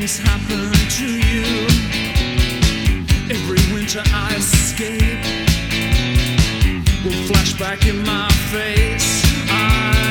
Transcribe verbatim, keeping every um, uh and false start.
things happen to you. Every winter I escape will flash back in my face. I